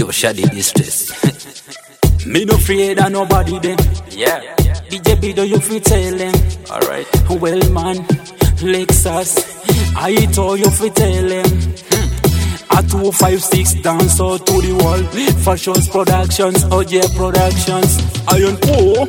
Yo, Shady Distress. Me no afraid of nobody then. Yeah. DJ Bido, you fit tell them. Alright. Well, man, Lexus, I told you fit tell them. A 256 dance out to the wall. Fashions Productions, OJ Productions. Iron O.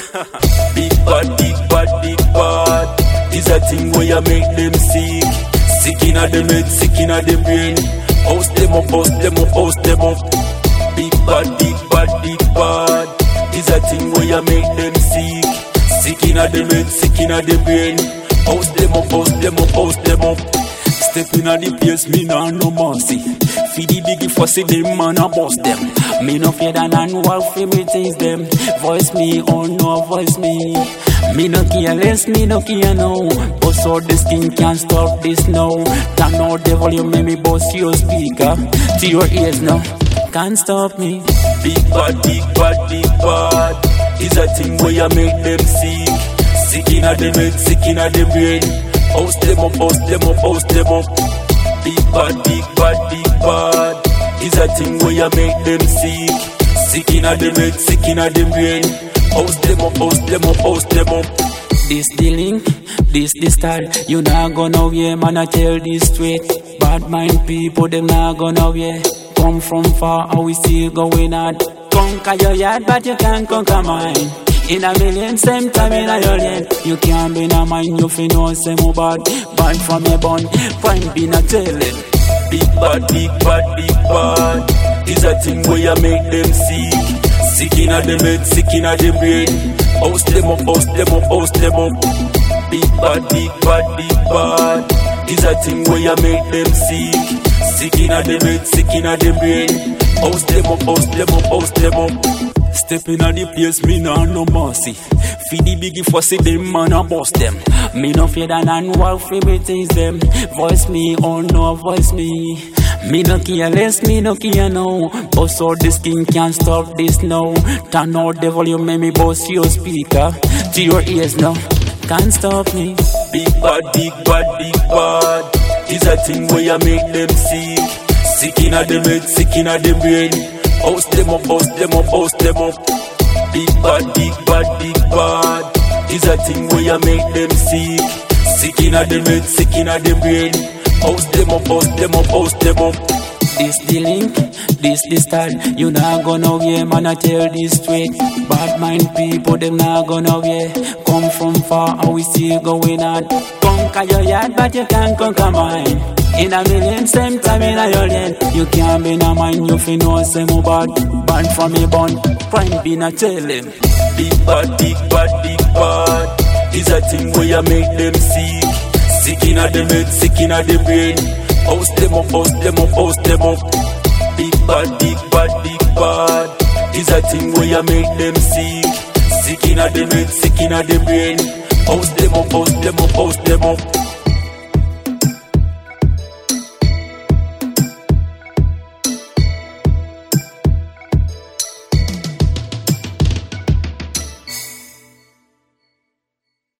Big bad, big bad, big bad. Is a thing where you make them sick. Sick inna them head, sick inna them brain. Post them up, post them up, post them up. Big bad, big bad, big bad. Is a thing where you make them sick. Sick inna them head, sick inna them brain. Post them up, post them up, post them up. Step inna the place, me nah no mercy. Feed the biggie fussy, them man a bust them. Me no fear than and walk for me things them. Voice me, oh no, voice me. Me no care less, me no care no. Bust out the skin, can't stop this now. Turn out the volume, make me bust your speaker to your ears now. Can't stop me. Big bad, big bad, big bad. Is a thing where you make them sick. Sick inna them head, sick inna them brain. Post them up, post them up, post them up. Big bad, big bad, big bad. Is a thing where you make them sick. Sick inna them head, sick inna them brain. Post them up, post them up, post them up. This the link, this the style. You not gonna wear, man, I tell this straight. Bad mind people, them not gonna wear. Come from far, how we still going on. Conquer your yard, but you can't conquer mine. In a million, same time in a your lane. You can't be no mind, you fi know say mo bad. Bad from your bun, prime be not telling. Big bad, big bad, big bad. Is a thing where you make them sick. Sick inna them head, sick inna them brain. Post them up, post them up, post them up. Big bad, big bad, big bad. Is a thing where you make them sick. Sick inna them head, sick inna them brain. Post them up, post them up, post them up. Step inna the place, me nah no mercy. Feed the biggie fussy, them man a bust them. Me no fear than and walk for me things them. Voice me, oh no, voice me. Me no care less, me no care no. Bust out the skin, can't stop this now. Turn out the volume, make me bust your speaker to your ears now. Can't stop me. Big bad, big bad, big bad. Is a thing where you make them sick. Sick inna them head, sick inna them brain. Post them up, post them up, post them up. Big bad, big bad, big bad. Is a thing where you make them sick. Sick inna them head, sick inna them brain. Post them up, post them up, post them up. This the link, this the style. You not gonna wear, man, I tell this straight. Bad mind people, them not gonna wear. Come from far, how we still going on. Conquer your yard, but you can't conquer mine. In a million, same time in a your lane. You can't be no mind, you fi know say mo bad. Bad from your bun, prime be not telling. Big bad, big bad, big bad. Is a thing where you make them sick. Sick inna them head, sick inna them brain. Post them up, post them up, post them up. Big bad, big bad, big bad. Is a thing where you make them sick. Sick inna them head, sick inna them brain. Post them up, post them up, post them up.